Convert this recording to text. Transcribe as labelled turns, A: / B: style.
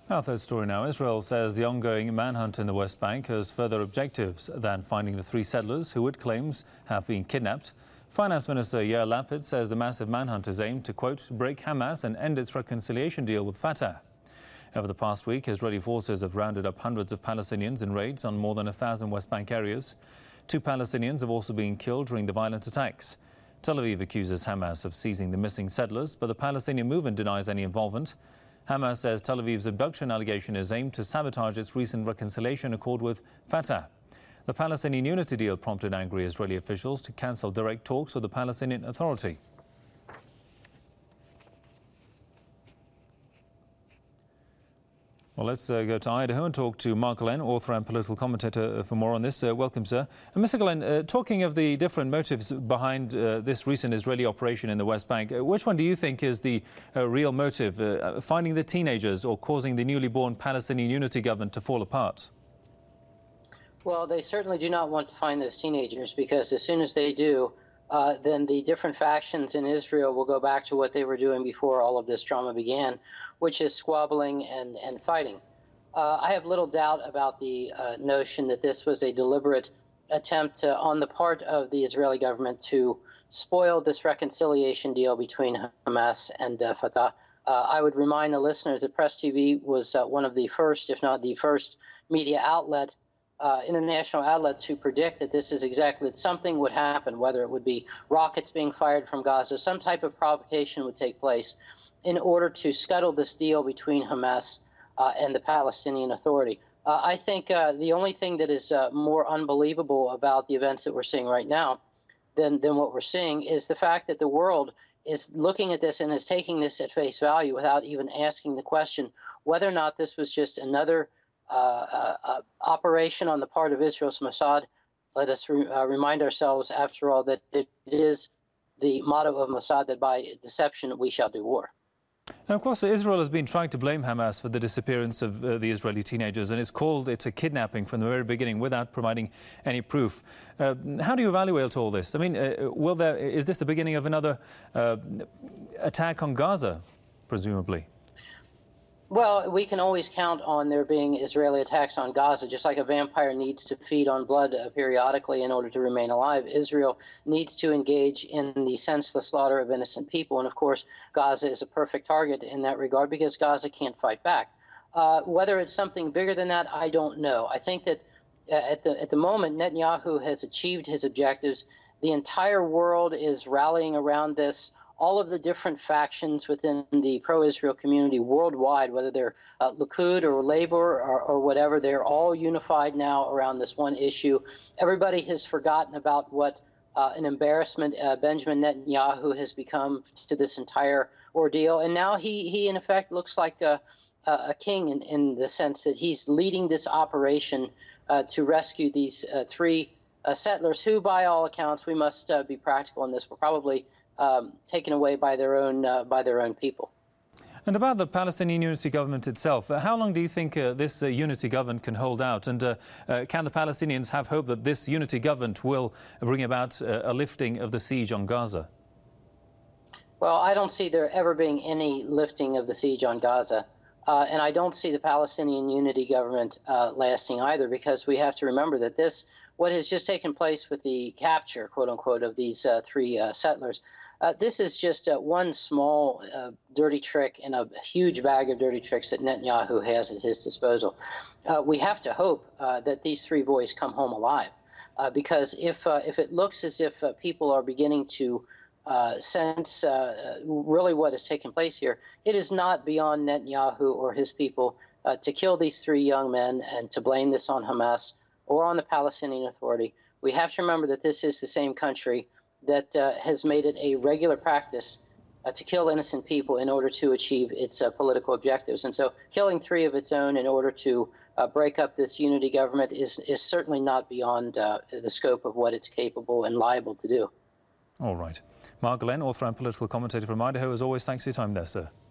A: Our third story now. Israel says the ongoing manhunt in the West Bank has further objectives than finding the three settlers who it claims have been kidnapped. Finance Minister Yair Lapid says the massive manhunt is aimed to, quote, break Hamas and end its reconciliation deal with Fatah. Over the past week, Israeli forces have rounded up hundreds of Palestinians in raids on more than 1,000 West Bank areas. 2 Palestinians have also been killed during the violent attacks. Tel Aviv accuses Hamas of seizing the missing settlers, but the Palestinian movement denies any involvement. Hamas says Tel Aviv's abduction allegation is aimed to sabotage its recent reconciliation accord with Fatah. The Palestinian unity deal prompted angry Israeli officials to cancel direct talks with the Palestinian Authority. Well, let's go to Idaho and talk to Mark Glenn, author and political commentator, for more on this. Welcome, sir. And Mr. Glenn, talking of the different motives behind this recent Israeli operation in the West Bank, which one do you think is the real motive, finding the teenagers or causing the newly born Palestinian unity government to fall apart?
B: Well, they certainly do not want to find those teenagers, because as soon as they do, then the different factions in Israel will go back to what they were doing before all of this drama began, which is squabbling and fighting. I have little doubt about the notion that this was a deliberate attempt on the part of the Israeli government to spoil this reconciliation deal between Hamas and Fatah. I would remind the listeners that Press TV was one of the first, if not the first, media outlet, international outlet to predict that this is exactly that something would happen, whether it would be rockets being fired from Gaza, some type of provocation would take place in order to scuttle this deal between Hamas and the Palestinian Authority. I think the only thing that is more unbelievable about the events that we're seeing right now than what we're seeing is the fact that the world is looking at this and is taking this at face value without even asking the question whether or not this was just another operation on the part of Israel's Mossad. Let us remind ourselves, after all, that it is the motto of Mossad that by deception we shall do war.
A: And of course, Israel has been trying to blame Hamas for the disappearance of the Israeli teenagers, and it's called it a kidnapping from the very beginning without providing any proof. How do you evaluate all this? I mean, is this the beginning of another attack on Gaza, presumably?
B: Well, we can always count on there being Israeli attacks on Gaza, just like a vampire needs to feed on blood periodically in order to remain alive. Israel needs to engage in the senseless slaughter of innocent people. And of course, Gaza is a perfect target in that regard because Gaza can't fight back. Whether it's something bigger than that, I don't know. I think that at the moment, Netanyahu has achieved his objectives. The entire world is rallying around this. All of the different factions within the pro-Israel community worldwide, whether they're Likud or Labor or whatever, they're all unified now around this one issue. Everybody has forgotten about what an embarrassment Benjamin Netanyahu has become to this entire ordeal. And now he in effect, looks like a king in the sense that he's leading this operation to rescue these 3 settlers who, by all accounts, we must be practical in this, were probably taken away by their own people.
A: And about the Palestinian Unity Government itself, how long do you think this unity government can hold out? And can the Palestinians have hope that this unity government will bring about a lifting of the siege on Gaza?
B: Well, I don't see there ever being any lifting of the siege on Gaza. And I don't see the Palestinian Unity Government lasting either, because we have to remember that what has just taken place with the capture, quote unquote, of these 3 settlers, this is just one small dirty trick in a huge bag of dirty tricks that Netanyahu has at his disposal. We have to hope that these 3 boys come home alive, because if it looks as if people are beginning to sense really what has taken place here, it is not beyond Netanyahu or his people to kill these 3 young men and to blame this on Hamas or on the Palestinian Authority. We have to remember that this is the same country that has made it a regular practice to kill innocent people in order to achieve its political objectives. And so killing 3 of its own in order to break up this unity government is certainly not beyond the scope of what it's capable and liable to do.
A: All right. Mark Glenn, author and political commentator from Idaho. As always, thanks for your time there, sir.